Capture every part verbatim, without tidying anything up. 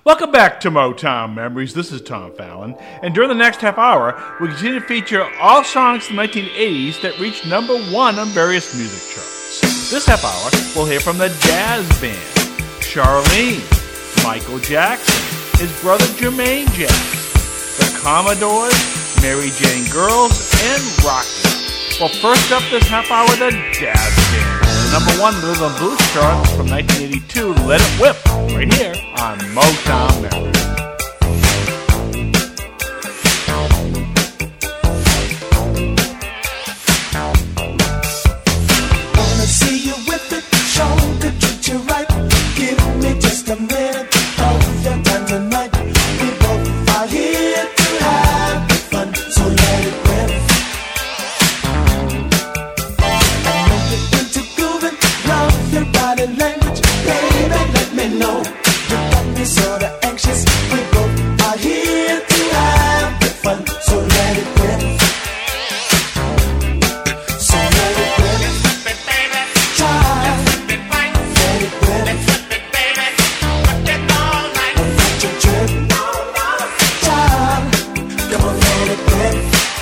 Welcome back to Motown Memories. This is Tom Fallon, and during the next half hour, we continue to feature all songs from the nineteen eighties that reached number one on various music charts. This half hour, we'll hear from the Jazz Band, Charlene, Michael Jackson, his brother Jermaine Jackson, the Commodores, Mary Jane Girls, and Rocky. Well, first up this half hour, the Jazz Band. The number one rhythm and blues chart from nineteen eighty-two, Let It Whip, right here on Motown Memories. Wanna see you whip it, show the treat you right. Give me just a minute of your time tonight. We both are here to have fun, so let it whip. I know you're into grooving, love your body language, baby. Let me know you got me sorta anxious. We both are here to have fun, so let it whip. So let it whip. Child, let it whip. Let you trip. Child, come on, let it whip.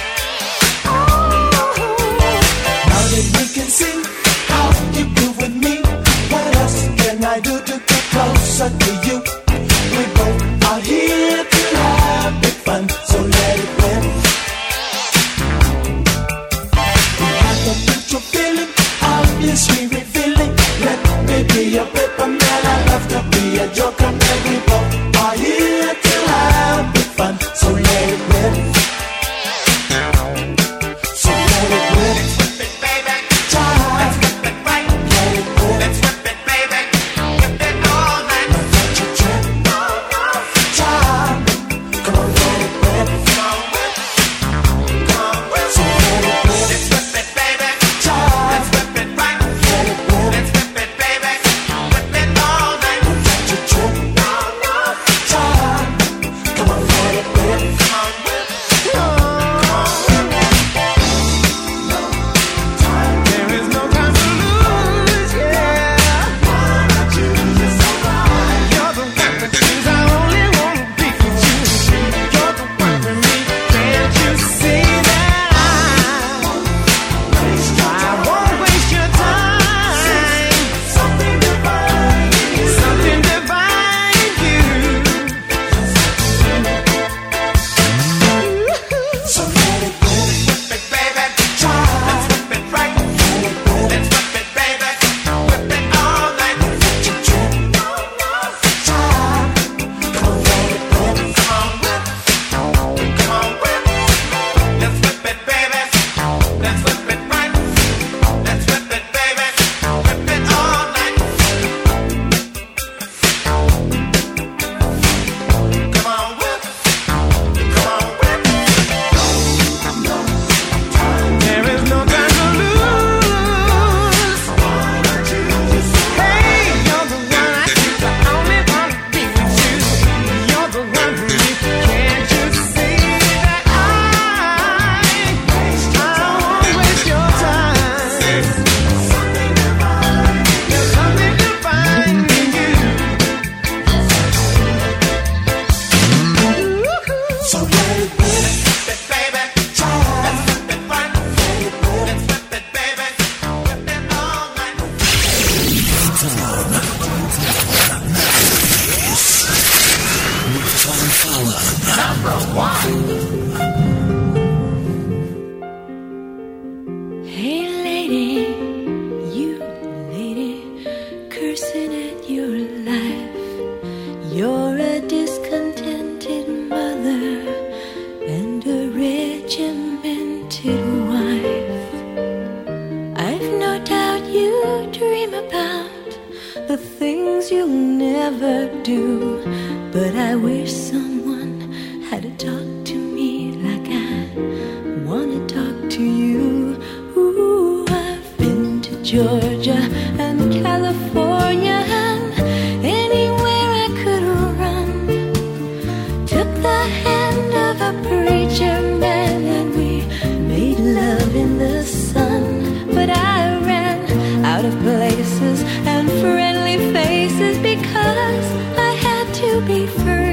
Now that we can see how you do with me, what else can I do to get closer to you? We both are here to have big fun, so let it whip. We have a mutual feeling, obviously revealing. Let me be a paper man, I love to be a joker man. We both are here to have big fun, so let it whip. So let it whip. Child, let it whip. Now let you trip. Child, come on, let it whip. So let it whip. Child, let it whip. Now let you trip. Child, come on, let it whip. There is no time to lose, yeah. You're the one that choose. I only wanna be with you. You're the one for me. Can't you see that I I won't waste your time. Something divine, something divine you. So let it whip. Child, let it whip. Let you trip. Child, come on, let it whip. There is no time to lose. Hey, you're the one I choose. I only wanna be with you. You're the one for me. Can't you see that I I won't waste your time? There's something divine in you. So let it whip. Child, let it whip. Hey lady, you lady, cursing at your life. You're a discontented mother and a regimented wife. I've no doubt you dream about the things you'll never do, but I wish someone had to talk to me like I wanna talk to you. Ooh, I've been to Georgia and California and anywhere I could run. Took the hand of a preacher man and we made love in the sun. But I ran out of places and friendly faces because I had to be first.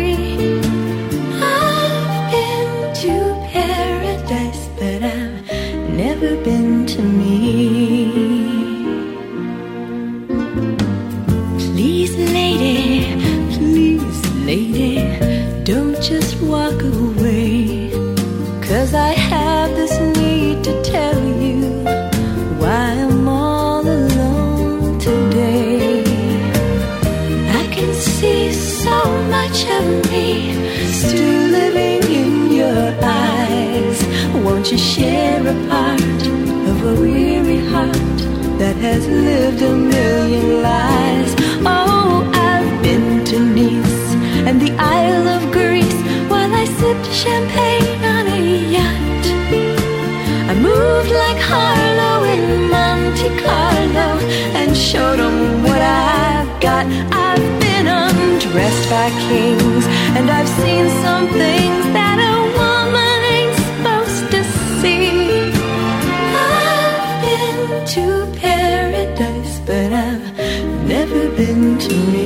just walk away, 'cause I have this need to tell you why I'm all alone today. I can see so much of me still living in your eyes. Won't you share a part of a weary heart that has lived a million lives? Oh, I've been to Nice and the Isle of Greece while I sipped champagne on a yacht. I moved like Harlow in Monte Carlo and showed them what I've got. I've been undressed by kings, and I've seen some things that a woman ain't supposed to see. I've been to paradise, but I've never been to me.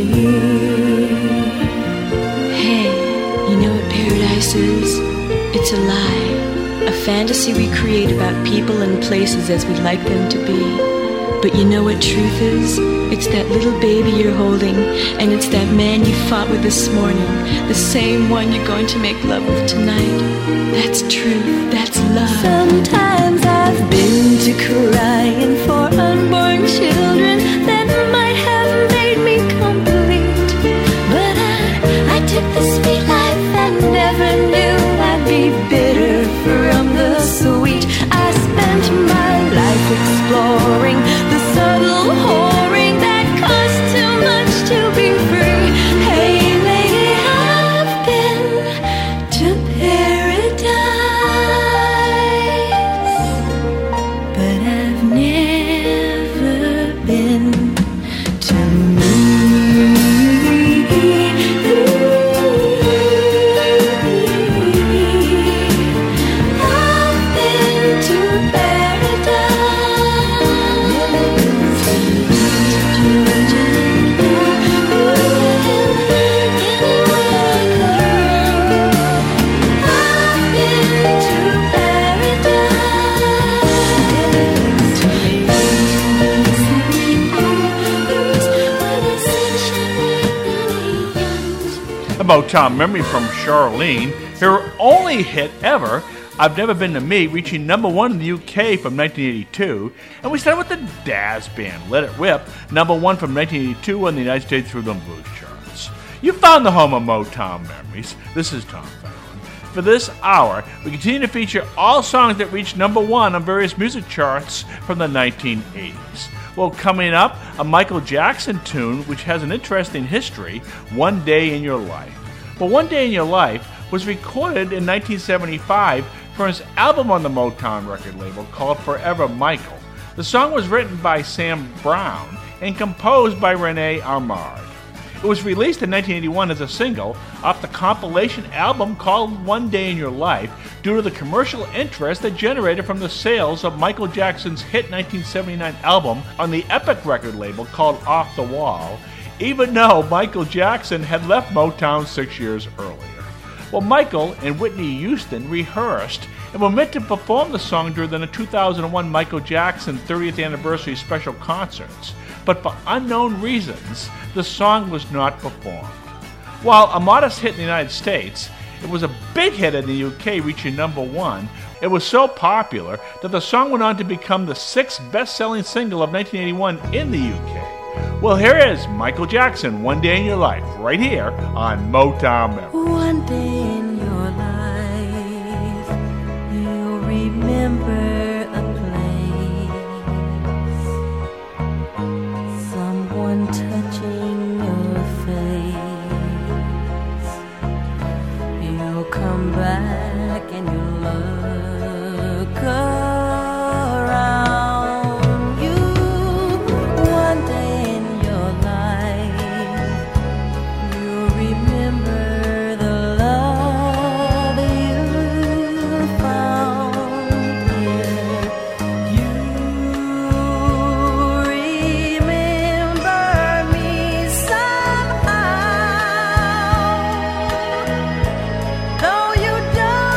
Hey, you know what paradise is? It's a lie. A fantasy we create about people and places as we'd like them to be. But you know what truth is? It's that little baby you're holding, and it's that man you fought with this morning, the same one you're going to make love with tonight. That's truth, that's love. Sometimes I've been to crying for unborn children that might have made me complete. But I, I took the sweet life and never knew I'd be bitter from the sweet. I spent my life exploring the subtle whoring that costs too much to be free. Hey lady, I've been to paradise, but I've never been to me. I've been to Motown Memory from Charlene, her only hit ever, I've Never Been to Me, reaching number one in the U K from nineteen eighty-two. And we started with the Dazz Band, Let It Rip, number one from nineteen eighty-two on the United States Rhythm Blues charts. You found the home of Motown Memories. This is Tom Fallon. For this hour, we continue to feature all songs that reached number one on various music charts from the nineteen eighties. Well, coming up, a Michael Jackson tune which has an interesting history, One Day in Your Life. Well, One Day in Your Life was recorded in nineteen seventy-five for his album on the Motown record label called Forever Michael. The song was written by Sam Brown and composed by Renee Armard. It was released in nineteen eighty-one as a single off the compilation album called One Day in Your Life due to the commercial interest that generated from the sales of Michael Jackson's hit nineteen seventy-nine album on the Epic record label called Off the Wall, even though Michael Jackson had left Motown six years earlier. Well, Michael and Whitney Houston rehearsed and were meant to perform the song during the two thousand one Michael Jackson thirtieth anniversary special concerts, but for unknown reasons, the song was not performed. While a modest hit in the United States, it was a big hit in the U K, reaching number one. It was so popular that the song went on to become the sixth best-selling single of nineteen eighty-one in the U K. Well, here is Michael Jackson, One Day in Your Life, right here on Motown Memories. One day in your life, you'll remember a place, someone touching your face. You'll come back and you'll look around you. One day in your life, you'll remember the love you found here. You remember me somehow, though you don't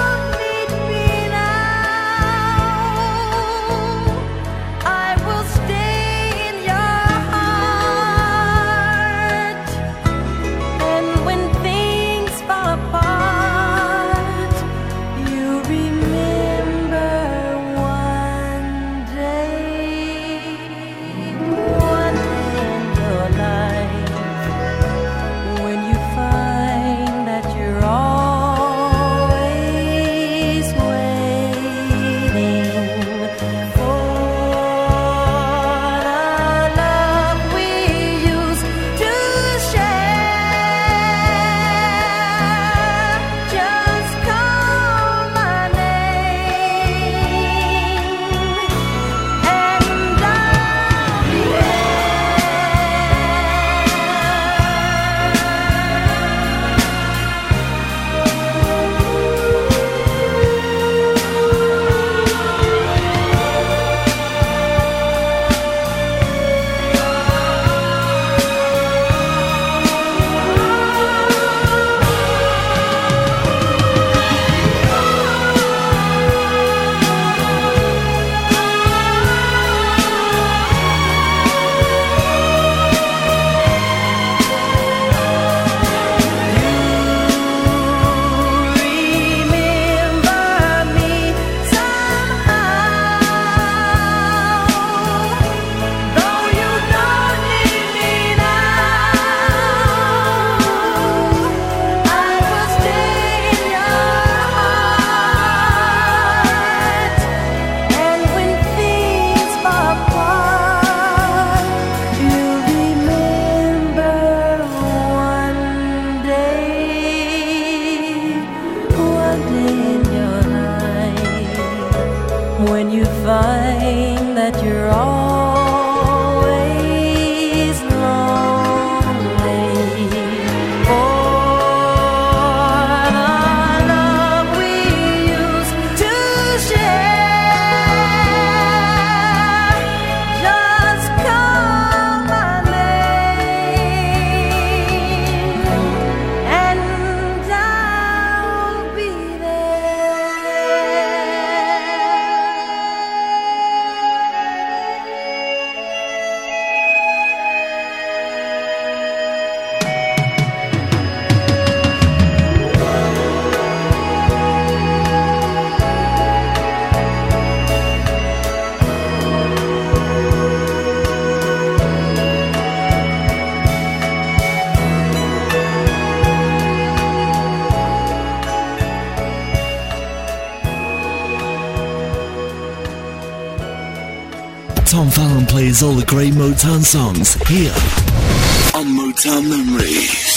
Tom Fallon plays all the great Motown songs here on Motown Memories.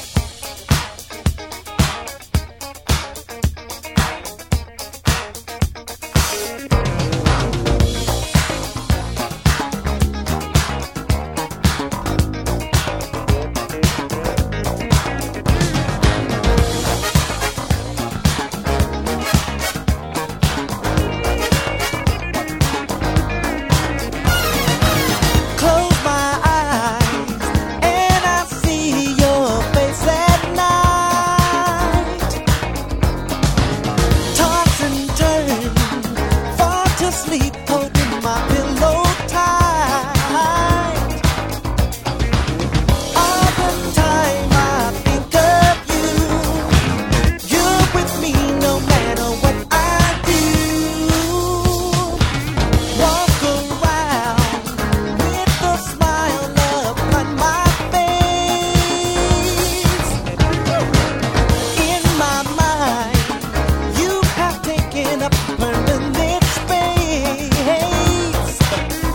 Close my eyes and I see your face at night. Toss and turn, fall to sleep, holding my pillow tight. All the time I think of you. You're with me no matter what I do. Walk around with a smile upon my face. In my mind, you have taken up permanent space.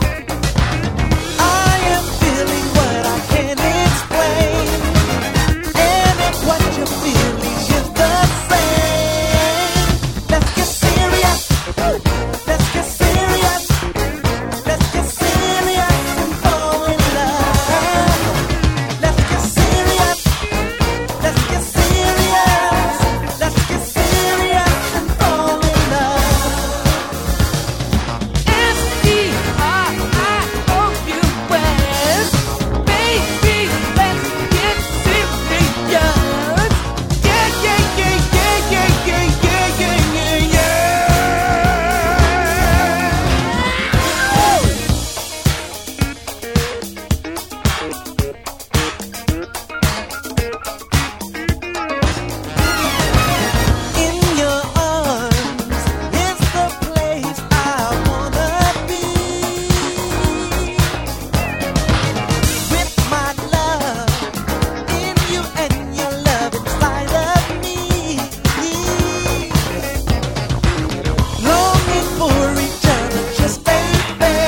I am feeling what I can't explain, and if what you're feeling is the same, let's get serious. Let's get serious. Let's get serious and fall in love. Let's get serious. Let's get serious. Let's get serious and fall in love. S E R I O U S. Baby, let's get serious. Yeah, yeah, yeah, yeah, yeah, yeah, yeah, yeah, yeah, In your arms is the place I wanna be. With my love in you and your love inside of me. Longing for each other, just baby.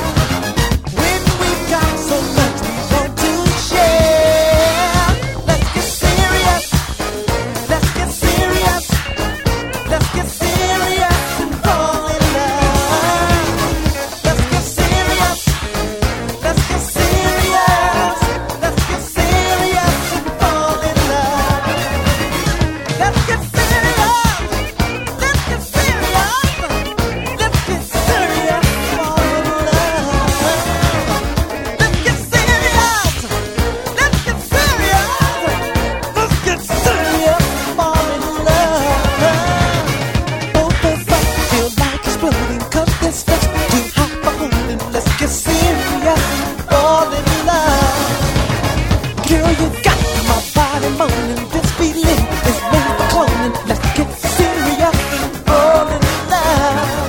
When we've got so much we want to share. Let's get serious. Let's get serious. Let's get serious and fall in love. Let's get serious. Let's get serious. Let's get serious and fall in love. Let's get serious. Let's get serious. Let's get serious and fall in love. Let's get serious. Let's get serious. Let's get serious and fall in love. Both of us feel like exploding 'cause this stuff's too hot for holding. Let's get serious and fall in love. Girl, you got my body moaning. This feeling is made for cloning. Let's get serious and fall in love.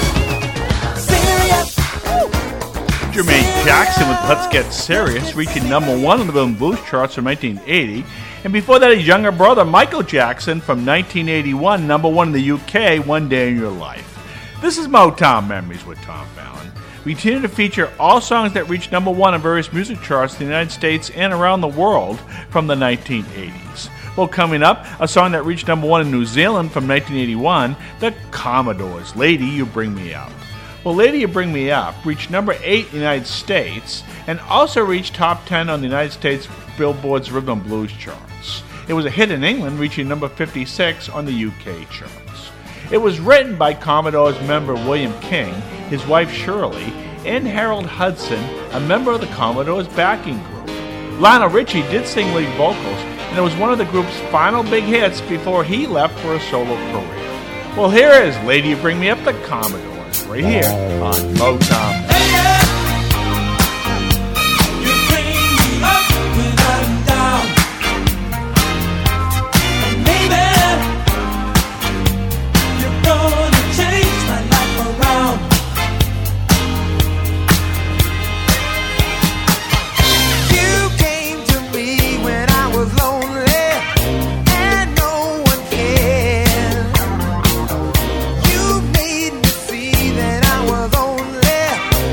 Serious. Jermaine Jackson with Let's Get Serious, reaching number one on the Rhythm and Blues charts from nineteen eighty. And before that, his younger brother, Michael Jackson, from nineteen eighty-one, number one in the U K, One Day in Your Life. This is Motown Memories with Tom Fallon. We continue to feature all songs that reached number one on various music charts in the United States and around the world from the nineteen eighties. Well, coming up, a song that reached number one in New Zealand from nineteen eighty-one, the Commodores, Lady, You Bring Me Up. Well, Lady, You Bring Me Up reached number eight in the United States and also reached top ten on the United States Billboard's Rhythm and Blues charts. It was a hit in England, reaching number fifty-six on the U K charts. It was written by Commodores member William King, his wife Shirley, and Harold Hudson, a member of the Commodores backing group. Lionel Richie did sing lead vocals, and it was one of the group's final big hits before he left for a solo career. Well, here is Lady, You Bring Me Up, the Commodores, right here on Motown. You bring me up when I'm down. Maybe you're gonna change my life around. You came to me when I was lonely and no one cared. You made me see that I was only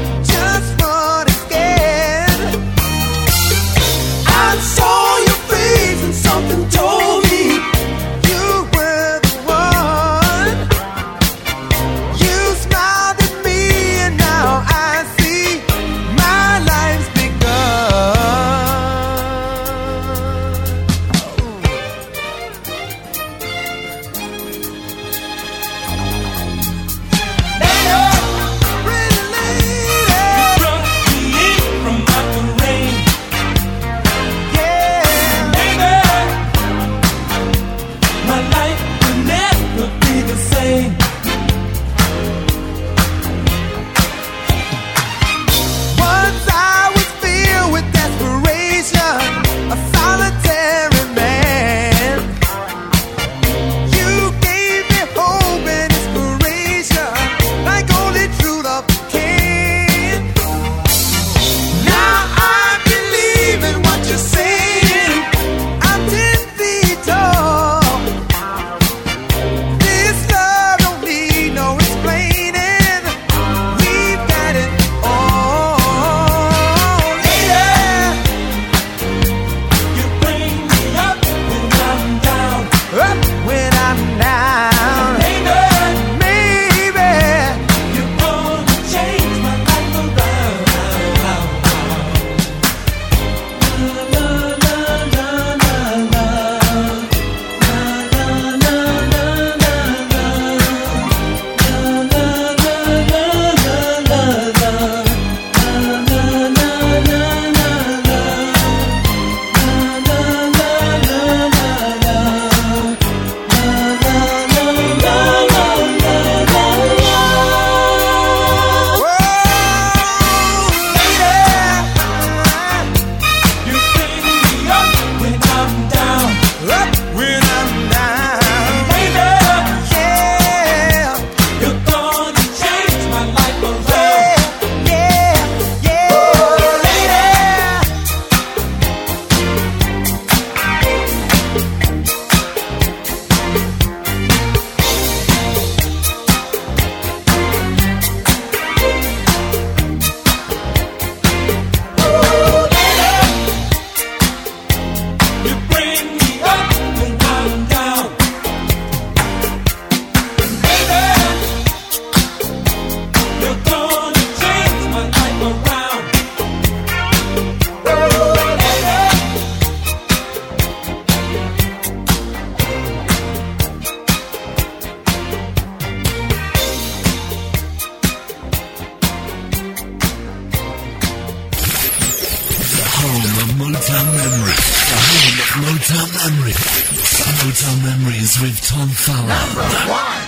Motown Memories with Tom Fallon. Number one.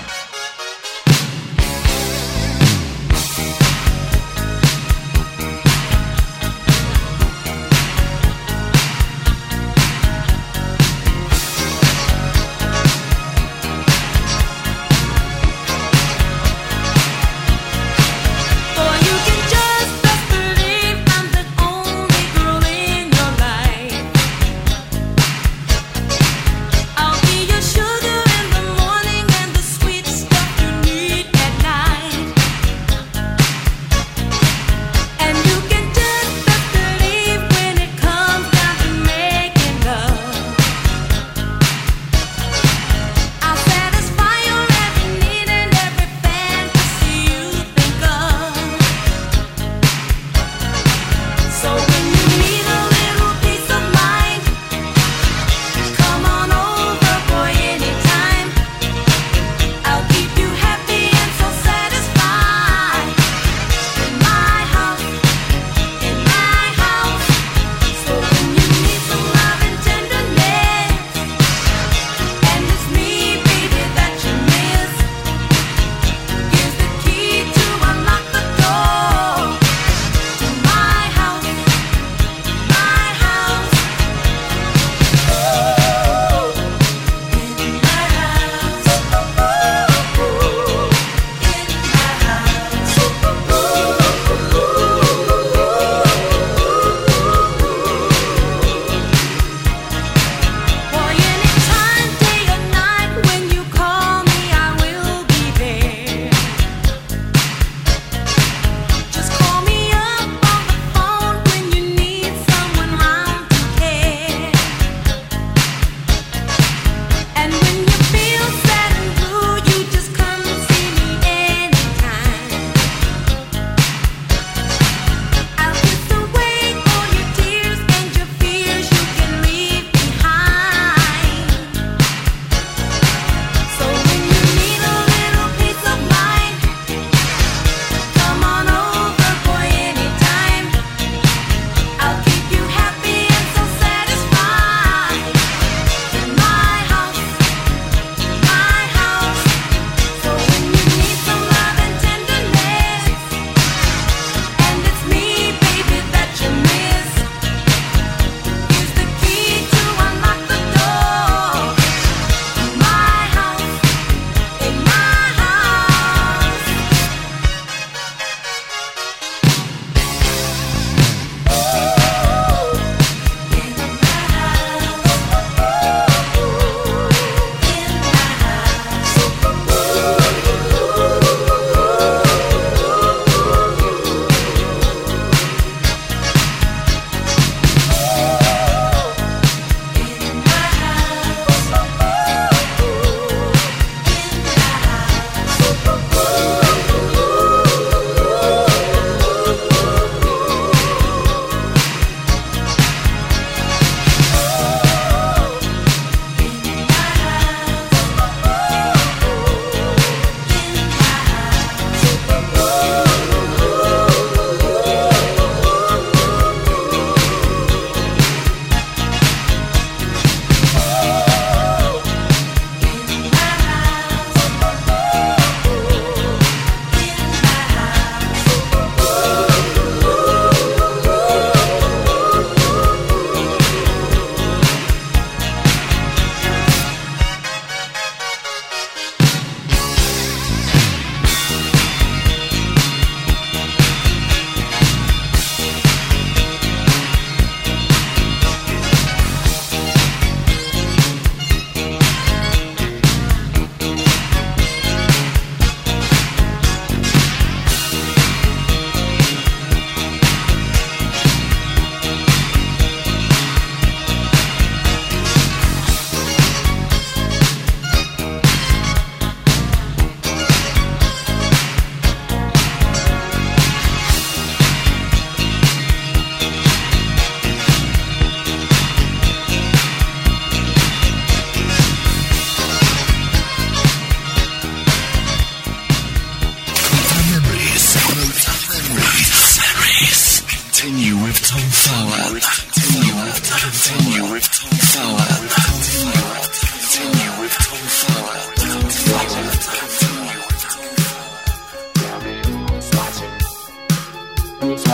I'll be your sugar in the morning and the sweet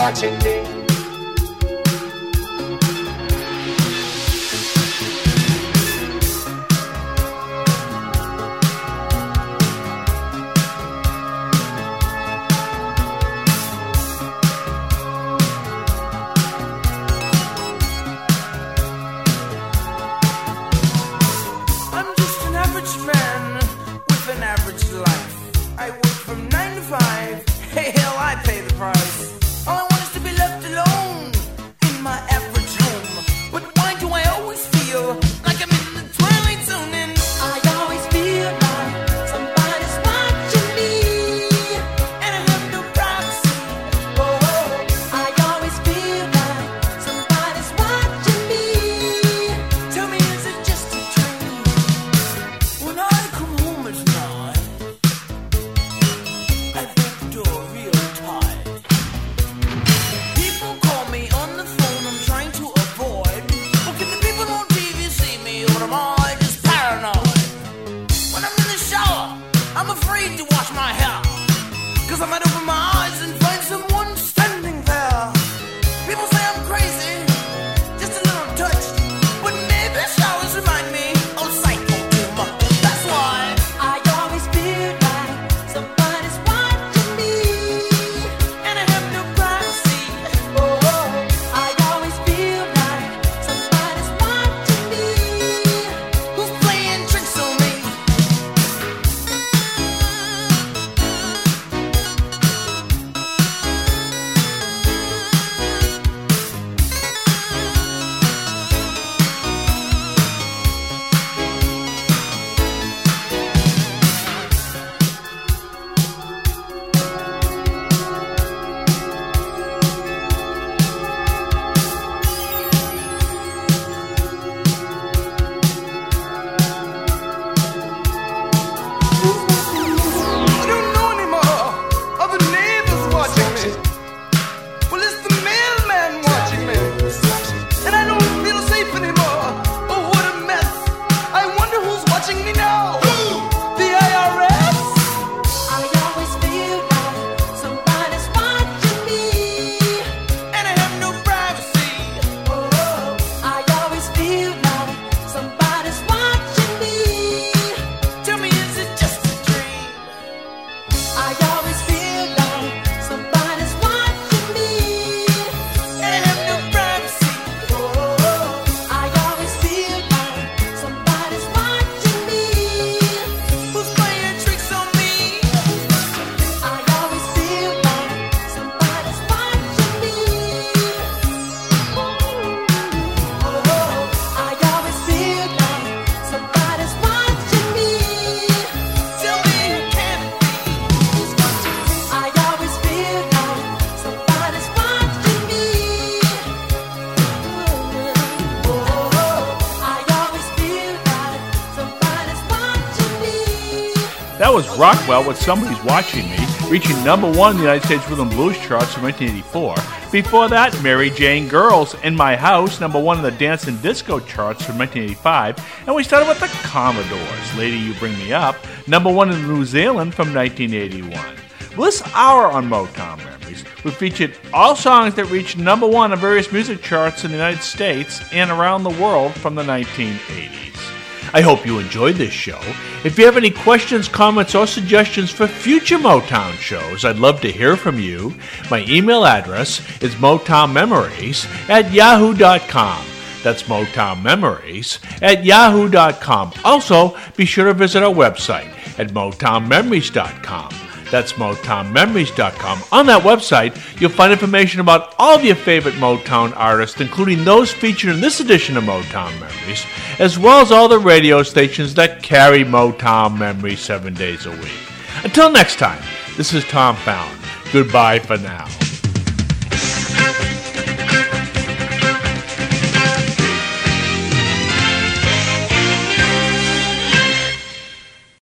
watching me. I'm just an average man with an average life. I work from nine to five. Hey, hell, I pay the price. All I want is to be left alone in my average home. But why do I always feel like I'm in the twilight zone? And I always feel like somebody's watching me, and I have no privacy. oh, I always feel like somebody's watching me. Tell me, is it just a dream? When I come home at night, I break the door real tight. People call me on the phone, I'm trying to avoid. But can the people on T V see me, or am I just paranoid? When I'm in the shower, I'm afraid to wash my hair, 'cause I might open my eyes and find someone standing there. People say I'm crazy, just a little touched, but maybe showers remind me of psycho too much. That's why I always feel like somebody's watching me, and I have no privacy. oh, I always feel like somebody's watching me. Who's playing tricks on me? I don't know anymore. Are the neighbors watching me? Well, it's the mailman watching me. And I don't feel safe anymore. Oh, what a mess. I wonder who's watching me now. The I R S? I always feel like somebody's watching me, And I have no privacy. oh, I always feel like somebody's watching me. Tell me, is it just a dream? I always feel like somebody's watching me, And I have no privacy. oh, I always feel like somebody's watching me. Who's playing tricks on me? I always feel like somebody's watching me. Oh, I always feel like somebody's watching me. Tell me, who can it be? Who's watching me? I always feel like somebody's watching me. Oh, I always feel like somebody's watching me. That was Rockwell with Somebody's Watching Me, reaching number one in the United States Rhythm and Blues charts in nineteen eighty-four. Before that, Mary Jane Girls, In My House, number one in the Dance and Disco charts from nineteen eighty-five. And we started with the Commodores, Lady You Bring Me Up, number one in New Zealand from nineteen eighty-one. Well, this hour on Motown Memories, we featured all songs that reached number one on various music charts in the United States and around the world from the nineteen eighties. I hope you enjoyed this show. If you have any questions, comments, or suggestions for future Motown shows, I'd love to hear from you. My email address is motownmemories at yahoo dot com. That's motownmemories at yahoo dot com. Also, be sure to visit our website at motown memories dot com. That's motown memories dot com. On that website, you'll find information about all of your favorite Motown artists, including those featured in this edition of Motown Memories, as well as all the radio stations that carry Motown Memories seven days a week. Until next time, this is Tom Fallon. Goodbye for now.